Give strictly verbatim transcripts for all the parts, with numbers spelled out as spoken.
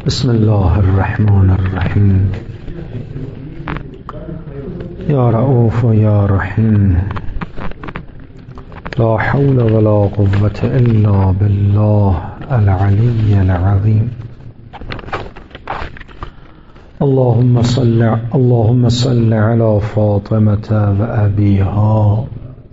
بسم الله الرحمن الرحیم. یا رؤوف و یا رحیم. لا حول ولا قوة الا بالله العلی العظیم. اللهم صل اللهم صل على فاطمة و ابیها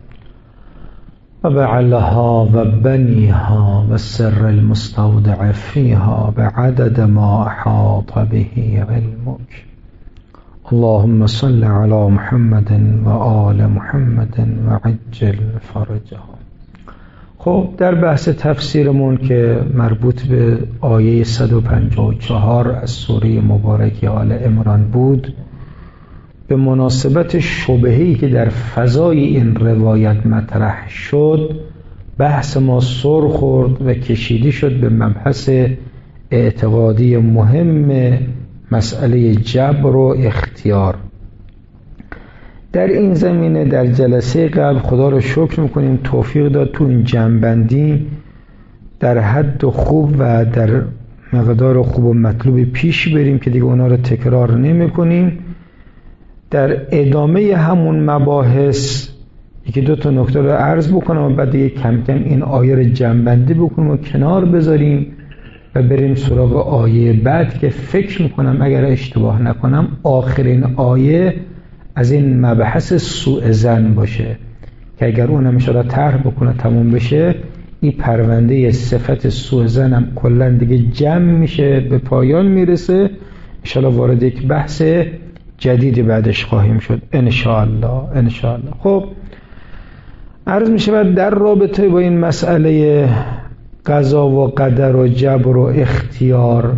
و بعلها و بنیها و السر المستودع فیها بعدد ما احاط به علمک. اللهم صل على محمد و آل محمد و عجل فرجها. خب در بحث تفسیرمون که مربوط به آیه صد و پنجاه و چهار از سوره مبارکه آل عمران بود، به مناسبت شبهه‌ای که در فضای این روایت مطرح شد بحث ما سر خورد و کشیده شد به مبحث اعتقادی مهم مسئله جبر و اختیار. در این زمینه در جلسه قبل خدا رو شکر میکنیم توفیق داد تو این جنبندی در حد خوب و در مقدار خوب و مطلوب پیش بریم که دیگه اونا رو تکرار نمی کنیم. در ادامه همون مباحث یکی دو تا نکته رو عرض بکنم و بعد دیگه کم کم این آیه رو جنبندی بکنیم و کنار بذاریم و بریم سراغ آیه بعد که فکر میکنم اگر اشتباه نکنم آخرین آیه از این مبحث سوء ظن باشه که اگر اونم ان شاءالله طرح بکنه تموم بشه این پرونده صفت سوء ظن هم کلا دیگه جمع میشه به پایان میرسه. ان شاءالله وارد یک بحث جدیدی بعدش خواهیم شد ان شاءالله ان شاءالله. خب عرض میشه در رابطه با این مسئله قضا و قدر و جبر و اختیار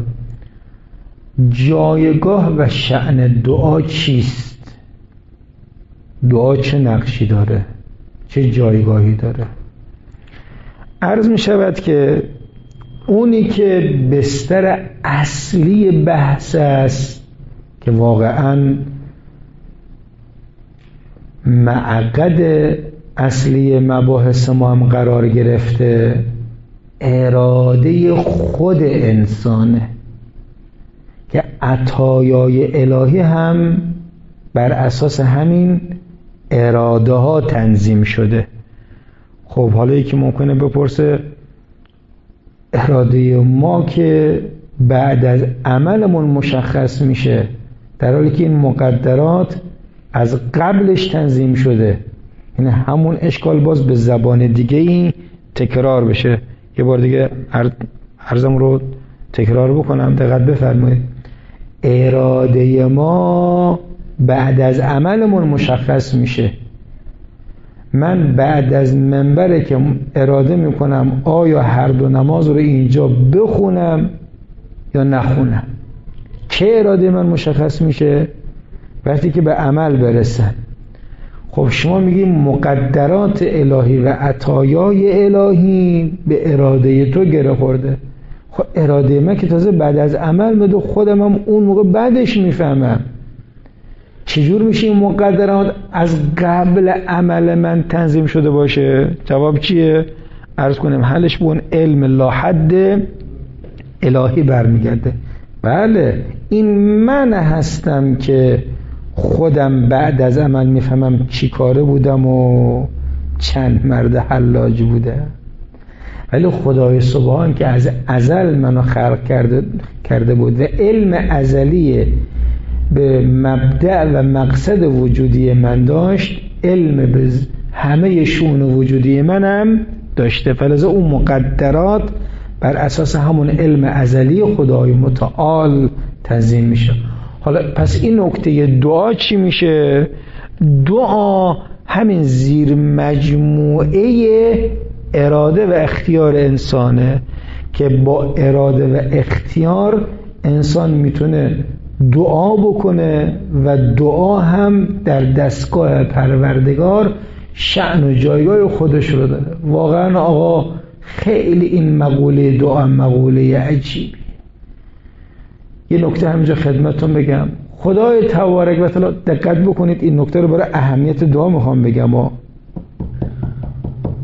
جایگاه و شأن دعا چیست؟ دعا چه نقشی داره؟ چه جایگاهی داره؟ عرض می شود که اونی که بستر اصلی بحث است که واقعا معقد اصلی مباحث ما هم قرار گرفته اراده خود انسانه که عطایای الهی هم بر اساس همین اراده ها تنظیم شده. خب حالا یکی ممکنه بپرسه اراده ما که بعد از عملمون مشخص میشه در حالی که این مقدرات از قبلش تنظیم شده، این همون اشکال باز به زبان دیگه این تکرار بشه. یه بار دیگه عرضم رو تکرار بکنم دقت بفرمایید. اراده ما بعد از عملمون مشخص میشه. من بعد از منبره که اراده میکنم آیا هر دو نماز رو اینجا بخونم یا نخونم، چه اراده من مشخص میشه؟ وقتی که به عمل برسن. خب شما میگیم مقدرات الهی و عطایای الهی به اراده تو گره خورده. خب اراده من که تازه بعد از عمل بده خودم هم اون موقع بعدش میفهمم. چجور میشه این مقدرات از قبل عمل من تنظیم شده باشه؟ جواب چیه؟ عرض کنیم حلش به اون علم لا حد الهی برمیگرده. بله این من هستم که خودم بعد از عمل میفهمم چی کاره بودم و چند مرد حلاج بوده. ولی خدای سبحان که از ازل منو خلق کرده کرده بود و علم ازلی به مبدأ و مقصد وجودی من داشت، علم به همه شؤون وجودی منم داشته. فلذا اون مقدرات بر اساس همون علم ازلی خدای متعال تنظیم میشه. حالا پس این نکته دعا چی میشه؟ دعا همین زیر مجموعه اراده و اختیار انسانه که با اراده و اختیار انسان میتونه دعا بکنه و دعا هم در دستگاه پروردگار شأن و جایگاه خودش رو داره. واقعا آقا خیلی این مقوله دعا مقوله عجیبی. یه نکته همینجا خدمتتون بگم، خدای تبارک و تعالی دقت بکنید این نکته رو برای اهمیت دعا میخوام بگم ها.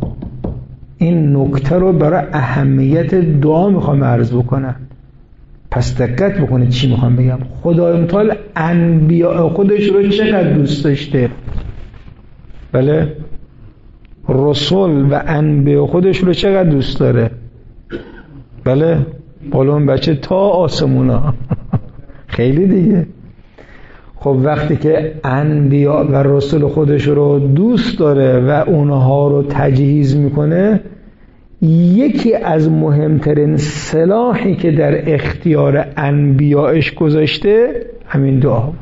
این نکته رو برای اهمیت دعا میخوام عرض بکنم. پس دقت بکنید چی میخوام بگم. خدای متعال انبیاء خودش رو چقدر دوست داشته؟ بله، رسول و انبیاء خودش رو چقدر دوست داره؟ بله، بالا اون بچه تا آسمونا خیلی دیگه. خب وقتی که انبیاء و رسول خودش رو دوست داره و اونها رو تجهیز میکنه، یکی از مهمترین سلاحی که در اختیار انبیاءش گذاشته همین دعا بود.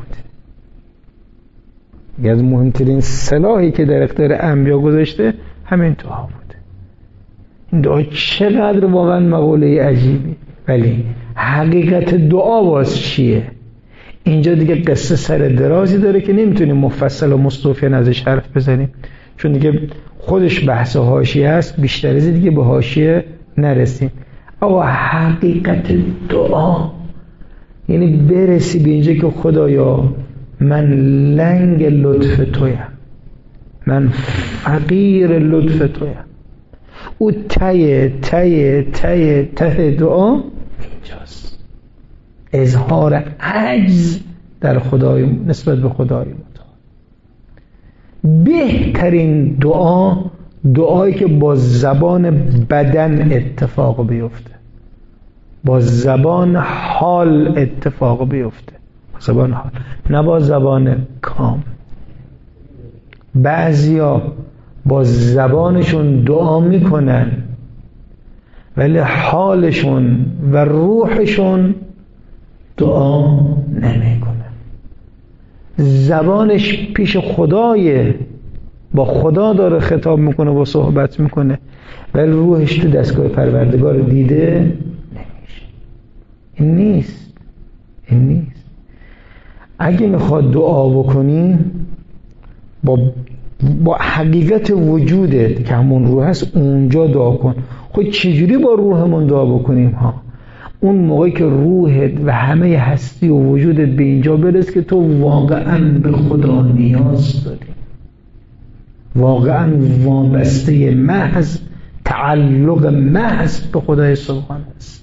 یکی از مهمترین سلاحی که در اختیار انبیاء گذاشته همین دعا بود. این دعا چقدر واقعا مقوله عجیبی. ولی حقیقت دعا باز چیه؟ اینجا دیگه قصه سر درازی داره که نمیتونیم مفصل و مستوفیان ازش حرف بزنیم، چون دیگه خودش بحث حاشیه هست، بیشتر از دیگه به حاشیه نرسیم. اما حقیقت دعا یعنی برسی به اینجا که خدایا من لنگ لطف تویم، من فقیر لطف تویم. او ته ته ته ته دعا اینجاست، اظهار عجز در خدای نسبت به خدای متعال. بهترین دعا دعایی که با زبان بدن اتفاق بیفته، با زبان حال اتفاق بیفته، با زبان حال، نه با زبان کام. بعضیا با زبانشون دعا میکنن ولی حالشون و روحشون دعا نمیکنه. زبانش پیش خدایه، با خدا داره خطاب میکنه و صحبت میکنه، ولی روحش تو دستگاه پروردگار دیده نمیشه. این نیست، این نیست. اگه میخواد دعا بکنی با با حقیقت وجودت که همون روح هست اونجا دعا کن. خود چجوری با روحمون دعا بکنیم ها؟ اون موقعی که روحت و همه هستی و وجودت به اینجا برس که تو واقعا به خدا نیاز داری، واقعا وابسته محض، تعلق محض به خدای سبحان هستی.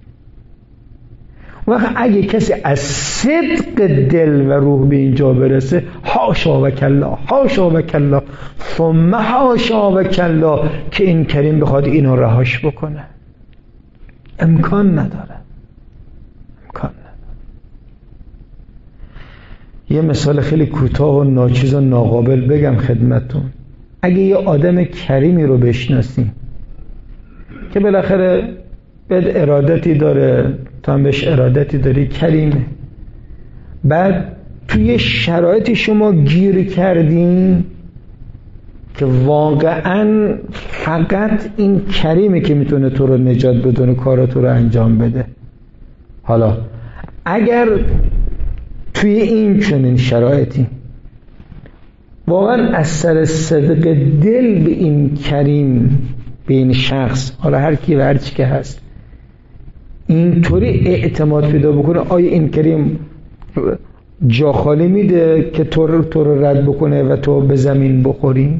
وقت اگه کسی از صدق دل و روح به اینجا برسه، حاشا و کلا، حاشا و کلا، ثم حاشا و کلا که این کریم بخواد اینو رهاش بکنه، امکان نداره، امکان نداره. یه مثال خیلی کوتاه و ناچیز و ناقابل بگم خدمتتون. اگه یه آدم کریمی رو بشناسی که بالاخره بهت ارادتی داره، تو هم بهش ارادتی داری، کریمه، بعد توی شرایطی شما گیر کردین که واقعا فقط این کریمه که میتونه تو رو نجات بدونه، کاراتو رو انجام بده. حالا اگر توی این چنین شرایطی واقعا از سر صدق دل به این کریم، به این شخص، حالا هر کی و هر چی که هست، اینطوری اعتماد پیدا بکنه، آیا این کریم جا خالی میده که تو رو, تو رو رد بکنه و تو به زمین بخوری؟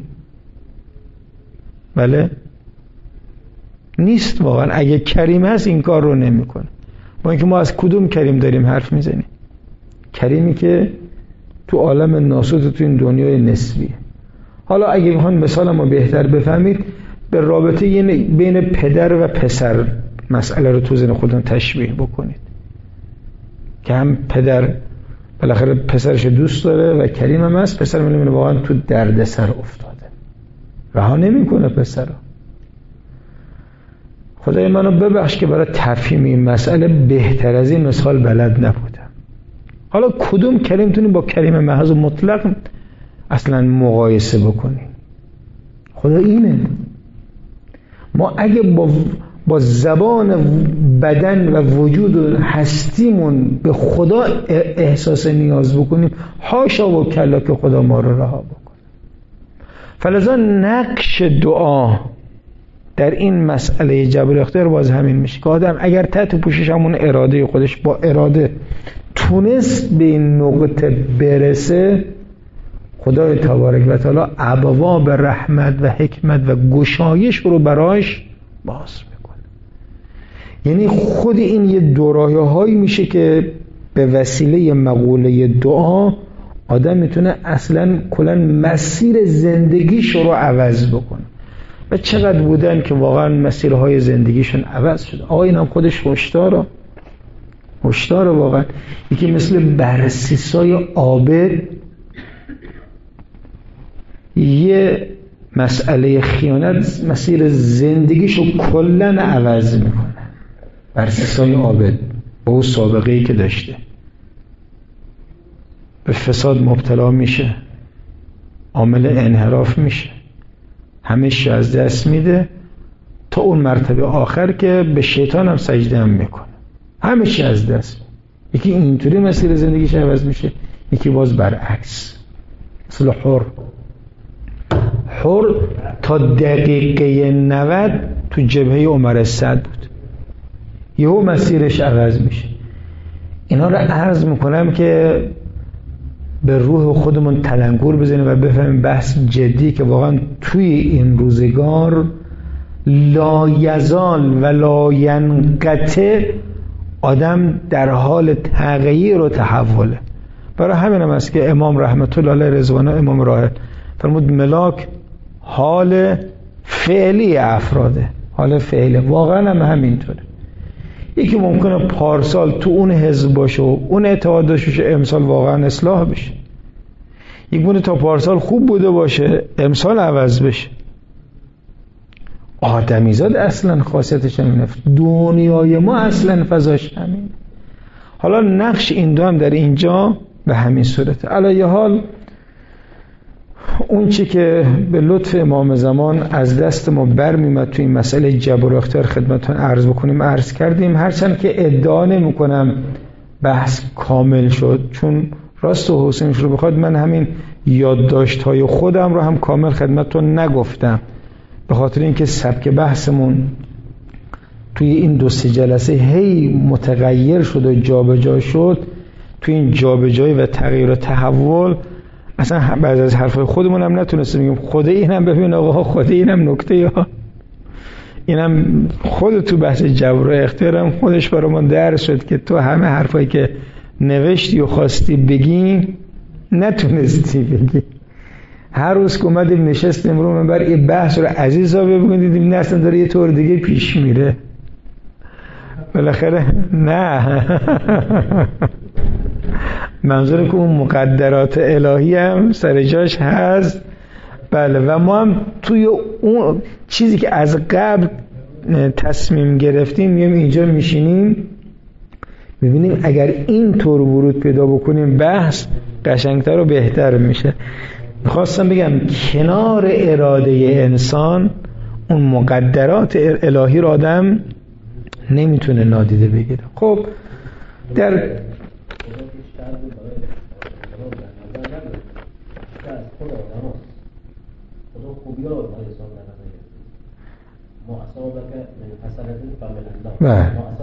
بله نیست. واقعا اگه کریم هست این کار رو نمیکنه. با اینکه ما از کدوم کریم داریم حرف میزنیم؟ کریمی که تو عالم ناسوت، تو این دنیای نسبیه. حالا اگه میخوان مثالمو بهتر بفهمید، به رابطه بین پدر و پسر مسئله رو تو ذهن خودتون تشبیه بکنید که هم پدر بالاخره پسرش دوست داره و کریم هم هست، پسر میبینه واقعا تو دردسر افتاده، رها نمیکنه پسرو. خدای منو ببخش که برای تفهیم این مسئله بهتر از این مثال بلد نبودم. حالا کدوم کریم تونی با کریم محض و مطلق اصلا مقایسه بکنیم؟ خدا اینه. ما اگه با با زبان بدن و وجود و هستیمون به خدا احساس نیاز بکنیم، حاشا و کلا که خدا ما رو رها بکنه. فلذا نقش دعا در این مسئله جبر اختیار باز همین میشه که آدم اگر تحت پوشش همون اراده خودش با اراده تونست به این نقطه برسه، خدای تبارک و تعالی ابواب رحمت و حکمت و گشایش رو براش باز میکنه. یعنی خود این یه دورایه هایی میشه که به وسیله مقوله دعا آدم میتونه اصلا کلا مسیر زندگیش رو عوض بکنه. و چقدر بودن که واقعا مسیرهای زندگیشون عوض شد. آقا این هم خودش هشداره، هشداره واقعا. یکی مثل برسیسای عابد یه مسئله خیانت مسیر زندگیشو کلن عوض میکنه. برسیسای عابد با اون سابقه ای که داشته به فساد مبتلا میشه، عامل انحراف میشه، همه چی از دست میده تا اون مرتبه آخر که به شیطان هم سجده هم میکنه، همه چی از دست میده. یکی اینطوری مسیر زندگیش عوض میشه، یکی باز برعکس. مثل حر حر تا دقیقه نود تو جبهه عمر سعد بود، یهو مسیرش عوض میشه. اینا رو عرض میکنم که به روح خودمون تلنگر بزنیم و بفهمیم بحث جدی که واقعا توی این روزگار لا یزال و لا ینقطع آدم در حال تغییر و تحوله. برای همین هم است که امام رحمت الله علیه رضوانه، امام راحل فرمود ملاک حال فعلی افراده، حال فعلی. واقعا هم همینطوره. یکی ممکنه پارسال تو اون حزب باشه و اون اعتقاد داشته امسال واقعا اصلاح بشه. یک مونه تا پارسال خوب بوده باشه امسال عوض بشه. آدمیزاد اصلا خاصیتش همینه، دنیای ما اصلا فضاش همینه. حالا نقش این دو هم در اینجا به همین صورته. علی حال اون چی که به لطف امام زمان از دست ما برمی‌آمد توی این مسئله جبر و اختیار خدمتتون عرض بکنیم عرض کردیم، هرچند که ادعا نمی‌کنم بحث کامل شد، چون راست و حسینش رو بخواد من همین یادداشت‌های خودم رو هم کامل خدمتتون نگفتم، به خاطر اینکه سبک بحثمون توی این دو سه جلسه هی متغیر شد و جابجا شد. توی این جابجایی و تغییر و تحول اصلا بعضی از حرفای خودمون هم نتونستیم بگیم خود اینم ببین آقا، خود اینم نکته ها، اینم خود تو بحث جبر و اختیارم خودش برامون درس شد که تو همه حرفایی که نوشتی و خواستی بگی نتونستی بگی. هر روز که اومدیم نشستیم رو منبر این بحث رو عزیزا بگیم، دیدیم نه اصلا داره یه طور دیگه پیش میره. بالاخره نه منظور که اون مقدرات الهی هم سر جاش هست. بله، و ما هم توی اون چیزی که از قبل تصمیم گرفتیم میام اینجا میشینیم میبینیم اگر این طور ورود پیدا بکنیم بحث قشنگتر و بهتر میشه. میخواستم بگم کنار اراده انسان اون مقدرات الهی رو آدم نمیتونه نادیده بگیره. خب در بله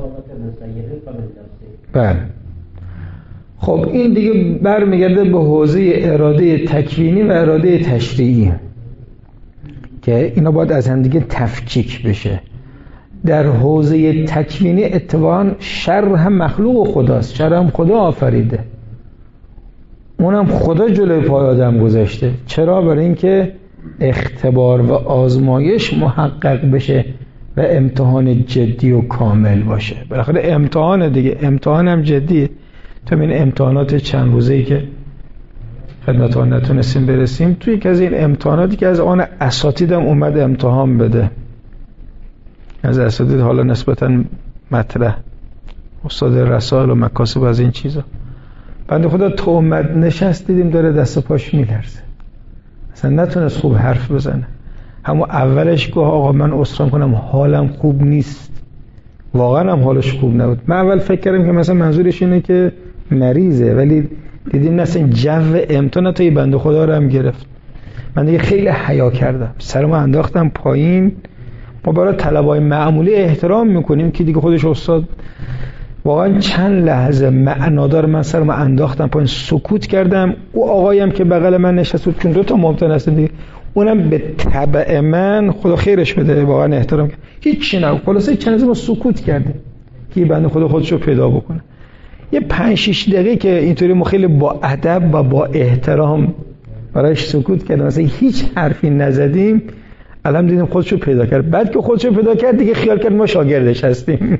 بله خب این دیگه برمیگرده به حوزه اراده تکوینی و اراده تشریعی که اینا باید از هم دیگه تفکیک بشه. در حوزه تکوینی اتفاقا شر هم مخلوق خداست، شر هم خدا آفریده، اونم خدا جلوی پای آدم گذاشته. چرا؟ برای اینکه اختبار و آزمایش محقق بشه و امتحان جدی و کامل باشه. بالاخره امتحان دیگه، امتحان هم جدیه. تو این امتحانات چند روزه‌ای که خدمت آن نتونستیم برسیم، توی یکی از این امتحاناتی که از آن اساتیدم اومد امتحان بده، از اساتید حالا نسبتاً مطرح، استاد رسائل و مکاسب از این چیزا، بنده خدا تو اومد نشست دیدیم داره دست و پاش میلرزه، اصلا نتونست خوب حرف بزنه. همون اولش گفت آقا من عذرخواهی کنم حالم خوب نیست. واقعا هم حالش خوب نبود. من اول فکر کردم که مثلا منظورش اینه که مریضه، ولی دیدیم مثلا جو امتحان تا یه بنده خدا رو هم گرفت. من دیگه خیلی حیا کردم، سرمو انداختم پایین. ما برای طلبای معمولی احترام میکنیم که دیگه خودش استاد. واقعا چند لحظه معنادار من سرمو انداختم پایین، سکوت کردم. او آقایم که بغل من نشست بود، چون دو تا ممتحن هستن دیگه، اونم به تبع من خدا خیرش بده واقعا احترام کرد، هیچ نه. خلاصه چند روز ما سکوت کردیم که بنده خدا خودشو پیدا بکنه. یه پنج شش دقیقه که اینطوری ما خیلی با ادب و با احترام برایش سکوت کردیم، مثلا هیچ حرفی نزدیم، الان دیدیم خودشو پیدا کرد. بعد که خودشو پیدا کرد دیگه خیال کرد ما شاگردش هستیم.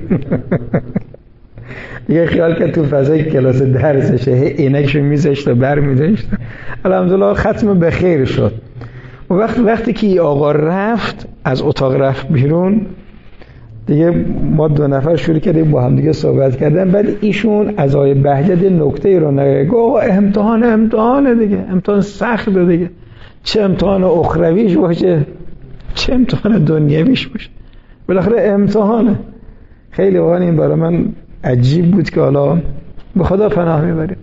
دیگه خیال کرد تو فضای کلاس درسشه، عینکشو میذاشت و برمی‌داشت. الحمدلله ختم به خیر شد. و وقت وقتی که آقا رفت از اتاق رفت بیرون، دیگه ما دو نفر شروع کردیم با هم دیگه صحبت کردن. بعد ایشون از آقای بهجت نکته رو نگه، آقا امتحان امتحانه دیگه، امتحان سخته دیگه، چه امتحان اخرویش باشه چه امتحان دنیویش باشه، بالاخره امتحانه. خیلی واقعا این برای من عجیب بود که حالا به خدا پناه میبریم.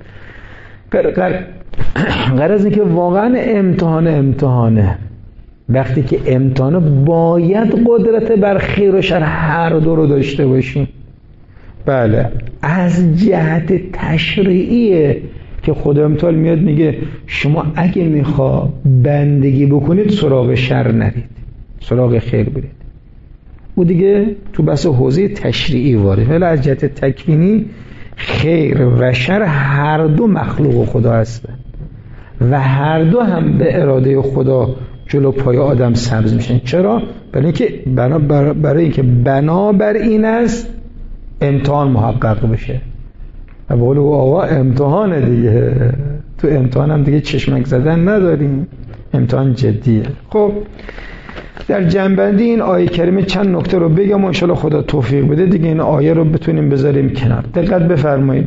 غرض این که واقعا امتحان امتحانه. وقتی که امتحانه باید قدرت بر خیر و شر هر دو رو داشته باشیم. بله، از جهت تشریعیه که خدا امتحان میاد میگه شما اگه میخوا بندگی بکنید سراغ شر نرید، سراغ خیر برید. او دیگه تو بحث حوزه تشریعی وارد. ولی از جهت تکوینی خیر و شر هر دو مخلوق خدا هستن و هر دو هم به اراده خدا جلو پای آدم سبز میشن. چرا؟ برای اینکه بنا برای اینکه بنابر این است امتحان محقق بشه. و به قول آقا امتحانه دیگه، تو امتحان هم دیگه چشمک زدن نداریم، امتحان جدیه. خب در جنبندی این آیه کریمه چند نکته رو بگم و انشاءالله خدا توفیق بده دیگه این آیه رو بتونیم بذاریم کنار. دقت بفرمایید،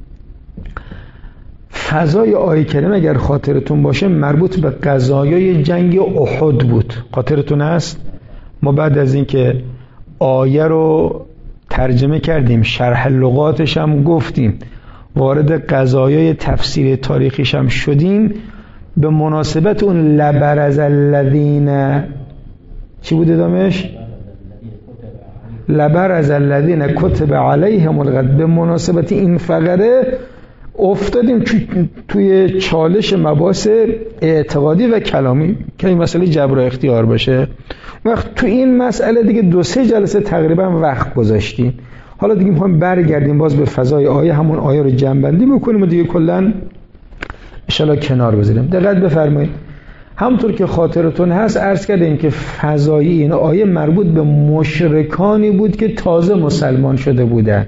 فضای آیه کریمه اگر خاطرتون باشه مربوط به قضایای جنگ احد بود. خاطرتون هست؟ ما بعد از اینکه آیه رو ترجمه کردیم، شرح لغاتش هم گفتیم، وارد قضایای تفسیر تاریخیش هم شدیم، به مناسبت اون لبرز الذین چی بود ادامش؟ لبرز الذین کتب علیهم القتل. به مناسبت این فقره افتادیم توی چالش مباحث اعتقادی و کلامی که این مسئله جبر و اختیار باشه. وقت تو این مسئله دیگه دو سه جلسه تقریبا وقت گذاشتیم. حالا دیگه میخوایم برگردیم باز به فضای آیه، همون آیه رو جنبندی بکنیم و دیگه کلا ان شاءالله کنار بذاریم. دقت بفرمایید، همونطور که خاطرتون هست عرض کردیم که فضای این آیه مربوط به مشرکانی بود که تازه مسلمان شده بودن.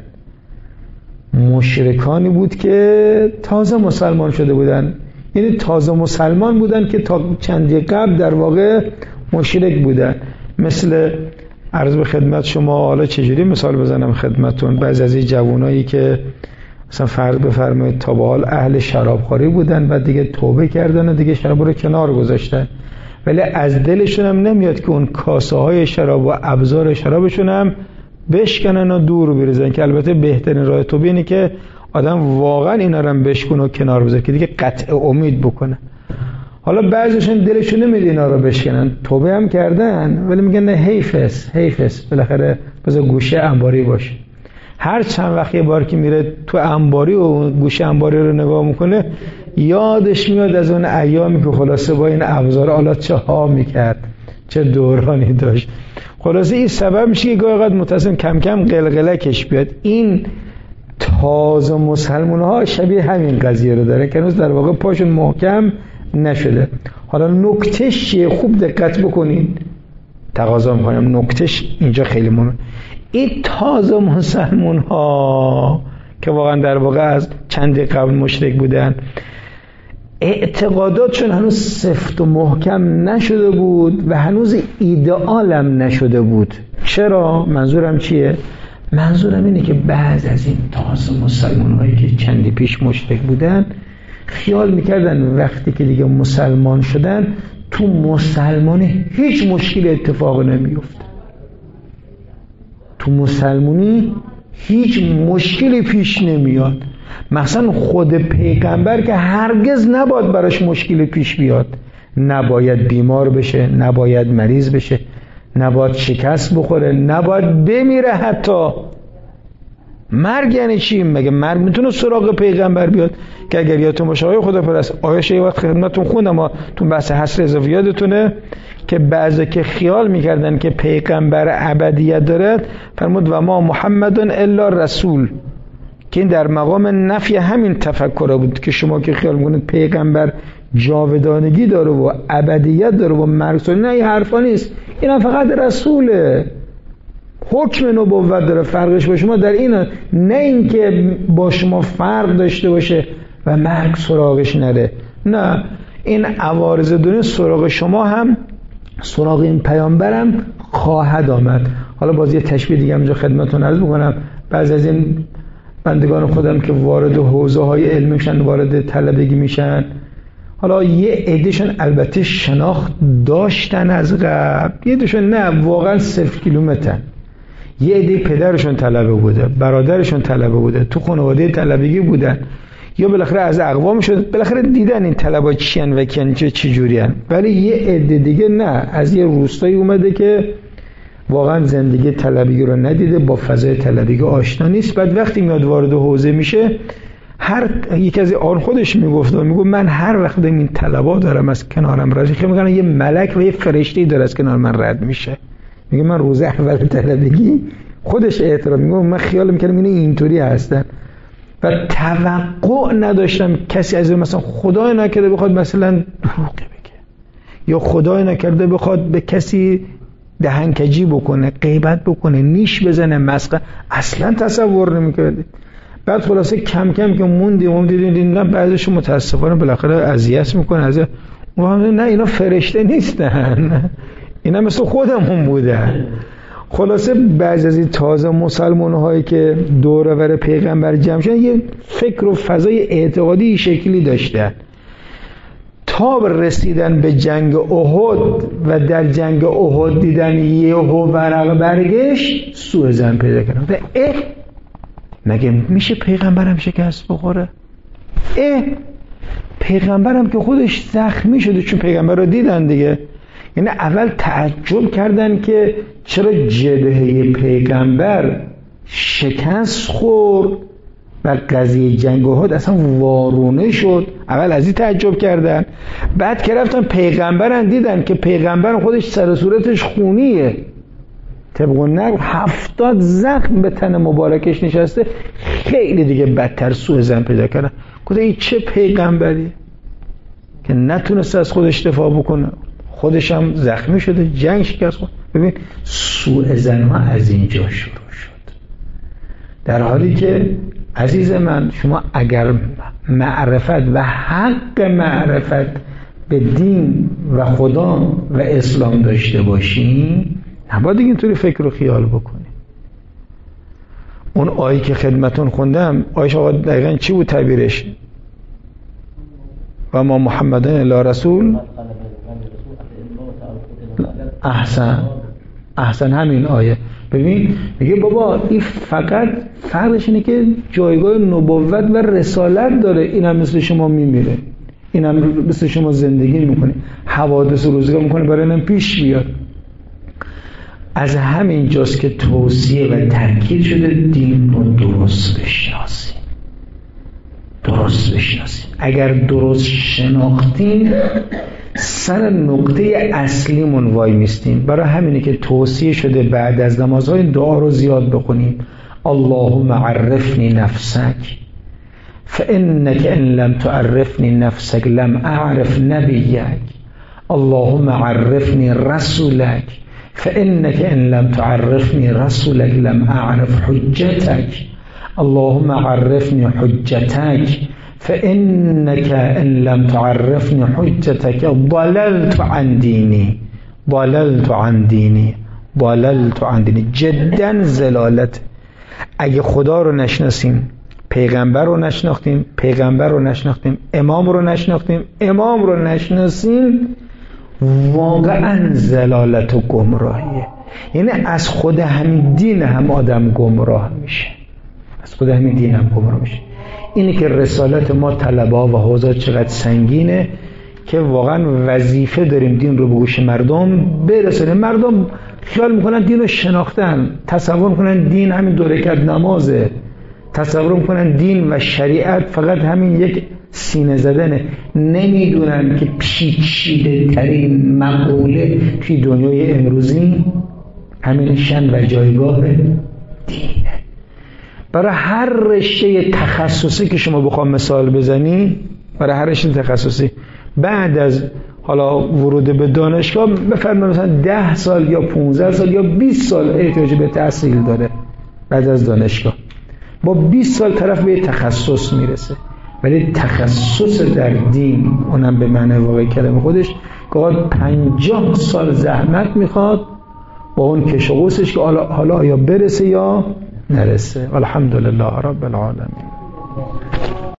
مشرکانی بود که تازه مسلمان شده بودن، یعنی تازه مسلمان بودن که تا چندی قبل در واقع مشرک بودن. مثل عرض به خدمت شما، حالا چجوری مثال بزنم خدمتون، بعضی از این جوانایی که مثلا فرض بفرمایید تا به حال اهل شرابخوری بودن و دیگه توبه کردن و دیگه شراب رو کنار گذاشتن، ولی از دلشون هم نمیاد که اون کاسه های شراب و ابزار شرابشون هم بشکنن و دور بریزن، که البته بهترین راه توبه اینه که آدم واقعا اینا رو هم بشکنه و کنار بذاره که دیگه قطع امید بکنه. حالا بعضیشون دلشون نمیاد اینا رو بشکنن، توبه هم کردن ولی میگن نه حیفس حیفس بالاخره بذار گوشه انباری باشه. هر چند وقت یه بار که میره تو انباری و گوشه انباری رو نگاه میکنه یادش میاد از اون ایامی که خلاصه با این ابزار آلات چه ها میکرد، چه دورانی داشت. خلاصه این سبب میشه که گاهی اوقات متصم کم کم قلقلکش بیاد. این تازه مسلمان ها شبیه همین قضیه رو داره که هنوز در واقع پاشون محکم نشده. حالا نکتهش چیه؟ خوب دقت بکنید، تقاضا میکنم نکتهش اینجا خیلی مهمه. این تازه مسلمان ها که واقعا در واقع از چند قبل مشرک بودن، اعتقاداتشون هنوز سفت و محکم نشده بود و هنوز ایدئالم نشده بود. چرا؟ منظورم چیه؟ منظورم اینه که بعض از این تازه مسلمان هایی که چندی پیش مشرک بودن خیال میکردن وقتی که دیگه مسلمان شدن تو مسلمانی هیچ مشکل اتفاق نمیفته، تو مسلمانی هیچ مشکلی پیش نمیاد. مثلا خود پیغمبر که هرگز نباید براش مشکلی پیش بیاد، نباید بیمار بشه، نباید مریض بشه، نباید شکست بخوره، نباید بمیره حتی. مرگ یعنی چی؟ مگه مرگ میتونه سراغ پیغمبر بیاد؟ که اگر یادتون باشه آیه خداپرست آیه یه وقت خدمتتون خوندم ما تو بحث حصر اضافی یادتونه که بعضی که خیال میکردن که پیغمبر ابدیت دارد، فرمود و ما محمدن الا رسول، که این در مقام نفی همین تفکر بود که شما که خیال میکنید پیغمبر جاودانگی داره و ابدیت داره و مرگ، نه این حرفا نیست، این فقط رسوله، حکم نبوت داره. فرقش با شما در اینه، نه اینکه با شما فرق داشته باشه و مرگ سراغش نره، نه، این عوارض دنیا سراغ شما هم سراغ این پیامبرم خواهد آمد. حالا باز یه تشبیه دیگه همینجا خدمتتون عرض بکنم. بعضی از این بندگان خودم که وارد حوزه های علمی میشن، وارد طلبگی میشن، حالا یه عدهشون البته شناخت داشتن از قبل، یه عدهشون نه، واقعا صفر کیلومترن. یه عده پدرشون طلبه بوده، برادرشون طلبه بوده، تو خانواده طلبگی بودن، یا بالاخره از اقوامشون بالاخره دیدن این طلبا چیان و کنچه چی جورین. ولی یه عده دیگه نه، از یه روستایی اومده که واقعا زندگی طلبگی رو ندیده، با فضای طلبگی آشنا نیست. بعد وقتی میاد وارد حوزه میشه، هر یک از آن خودش میگفت و میگفت من هر وقت این طلبا دارم از کنارم رد میشه، میگن یه ملک و یه فرشته داره از کنار من رد میشه. میگه من روز اول طلبگی خودش اعتراف میگه من خیال میکردم این اینطوری هستن و توقع نداشتم کسی از مثلا خدای نکرده بخواد مثلا دروغ بگه، یا خدای نکرده بخواد به کسی دهنکجی بکنه، غیبت بکنه، نیش بزنه، مسخره، اصلا تصور نمیکردید. بعد خلاصه کم کم که موندیم موندیم دیدیم بعضیشون متاسفانه بالاخره اذیت میکنه، از نه اینا فرشته نیستن، اینا مثل خودمون بودن. خلاصه بعضی از این تازه مسلمان هایی که دور و بر پیغمبر جمع شدن یه فکر و فضای اعتقادی شکلی داشتن، تا رسیدن به جنگ احد و در جنگ احد دیدن یهو ورق برگشت، سوء ظن پیدا کردن. اه مگه میشه پیغمبرم شکست بخوره؟ اه پیغمبرم که خودش زخمی شده، چون پیغمبر رو دیدن دیگه. یعنی اول تعجب کردن که چرا جبهه پیغمبر شکست خورد و قضیه جنگ احد اصلا وارونه شد. اول از این تعجب کردن، بعد که رفتن پیغمبرن دیدن که پیغمبر خودش سر صورتش خونیه، طبق نقل هفتاد زخم به تن مبارکش نشسته، خیلی دیگه بدتر سوء ظن پیدا کردن. گفتن این چه پیغمبریه که نتونست از خودش دفاع بکنه، خودش هم زخمی شده، جنگ شکست خورد. ببین سوء ظن ها از اینجا شروع شد، در حالی که عزیز من شما اگر معرفت و حق معرفت به دین و خدا و اسلام داشته باشین، نباید اینطوری فکر و خیال بکنی. اون آیه که خدمتون خوندم، آیه آقا دقیقا چی بود تعبیرش؟ و ما محمدن الا رسول. احسن احسن همین آیه. ببین میگه بابا این فقط فرقش اینه که جایگاه نبوت و رسالت داره، این هم مثل شما میمیره، این هم مثل شما زندگی میکنه، حوادث روزگار میکنه برای اینم پیش بیاد. از همین جاست که توصیه و تاکید شده دین رو درست بشناسیم، درست بشناسیم. اگر درست شناختیم سر نقطه اصلیمون وای میستیم. برای همینه که توصیه شده بعد از نمازهای دعا رو زیاد بخونیم. اللهم عرفنی نفسک فانک ان لم تعرفنی نفسک لم اعرف نبیک. اللهم عرفنی رسولک فانک ان لم تعرفنی رسولک لم اعرف حجتک. اللهم عرفنی حجتک فإنك إن لم تعرفني حجتك ضللت عن ديني ضللت عن ديني ضللت عن ديني. جدا زلالت. اگه خدا رو نشناسیم، پیغمبر رو نشناختیم، پیغمبر رو نشناختیم، امام رو نشناختیم، امام رو نشناسیم، واقعا زلالت و گمراهیه. یعنی از خود همین دین هم آدم گمراه میشه، از خود همین دین هم گمراه میشه. اینه که رسالت ما طلبا و حوزه چقدر سنگینه که واقعا وظیفه داریم دین رو به گوش مردم برسونیم. مردم خیال میکنن دین رو شناختن، تصور میکنن دین همین دو رکعت نمازه، تصور میکنن دین و شریعت فقط همین یک سینه زدنه، نمیدونن که پیچیده ترین مقوله توی دنیای امروزی همین شن و جایگاه دینه. برای هر رشته تخصصی که شما بخوام مثال بزنی، برای هر رشته تخصصی بعد از حالا ورود به دانشگاه بفرمایید مثلا ده سال یا پونزده سال یا بیست سال احتیاج به تحصیل داره. بعد از دانشگاه با بیست سال طرف به تخصص میرسه، ولی تخصص در دین، اونم به معنی واقعی کلمه خودش، که پنجاه سال زحمت میخواد با اون کش و قوسش که حالا آیا برسه یا نرسه. الحمدلله رب العالمین.